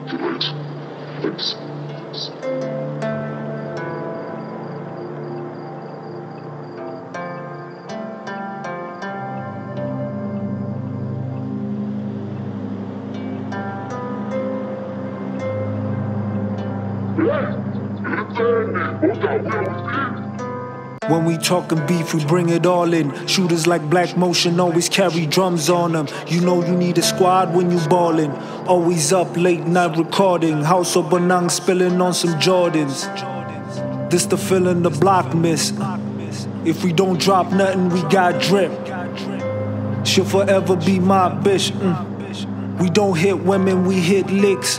When we talking beef, we bring it all in. Shooters like Black Motion always carry drums on them. You know you need a squad when you ballin'. Always up late night recording. House of Banang spilling on some Jordans. This the feeling the block miss. If we don't drop nothing, we got drip. She'll forever be my bitch. We don't hit women, we hit licks.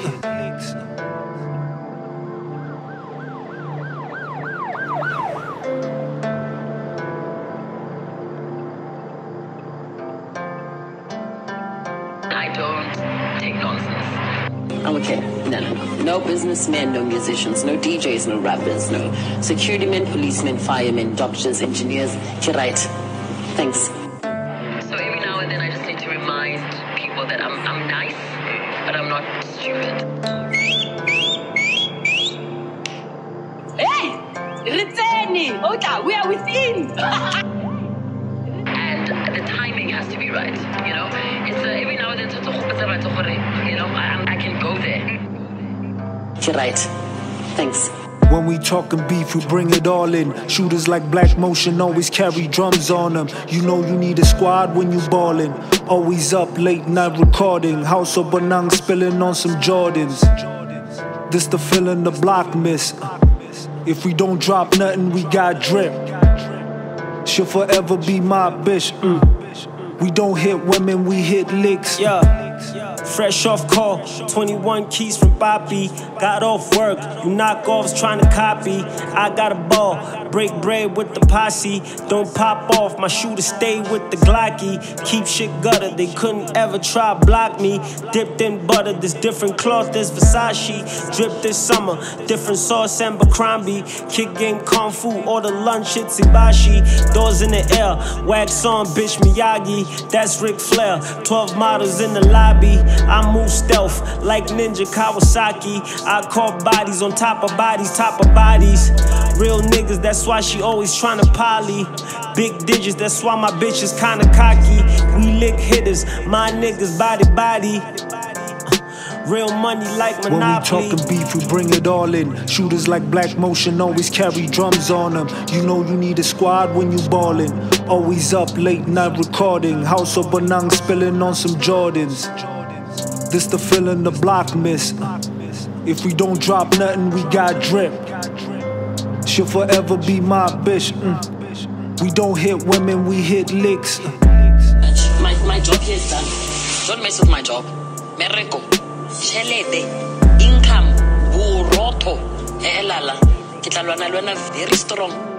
I don't take nonsense. I'm okay. No businessmen, no musicians, no DJs, no rappers, no security men, policemen, firemen, doctors, engineers. You're right. Thanks. So every now and then I just need to remind people that I'm nice, but I'm not stupid. Hey! Rizeni! Oda, we are within! And the timing has to be right, you know? It's every now and then, you know, I can go there. You're right. Thanks. When we talking beef, we bring it all in. Shooters like Black Motion always carry drums on them. You know you need a squad when you ballin'. Always up late night recording. House of Banang spilling on some Jordans. This the feeling the block miss. If we don't drop nothing, we got drip. She'll forever be my bitch. We don't hit women, we hit licks. Yeah. Fresh off call, 21 keys from Papi. Got off work, you knockoffs trying to copy. I got a ball, break bread with the posse. Don't pop off, my shooter stay with the Glocky. Keep shit gutter, they couldn't ever try block me. Dipped in butter, this different cloth, this Versace. Drip this summer, different sauce and Abercrombie. Kick game Kung Fu, order lunch at Sibashi. Doors in the air, wax on bitch Miyagi. That's Ric Flair, 12 models in the lobby. I move stealth like Ninja Kawasaki. I call bodies on top of bodies, top of bodies. Real niggas, that's why she always tryna poly. Big digits, that's why my bitch is kinda cocky. We lick hitters, my niggas body. Real money like Monopoly. When we talking beef, we bring it all in. Shooters like Black Motion always carry drums on them. You know you need a squad when you ballin'. Always up late night recording. House of Banang spilling on some Jordans. This the feeling the block miss. If we don't drop nothing, we got drip. She'll forever be my bitch. We don't hit women, we hit licks. My job here is done. Don't mess with my job. Mereko, Shelete, income, Buroto, Elala. Kitlalwana very strong.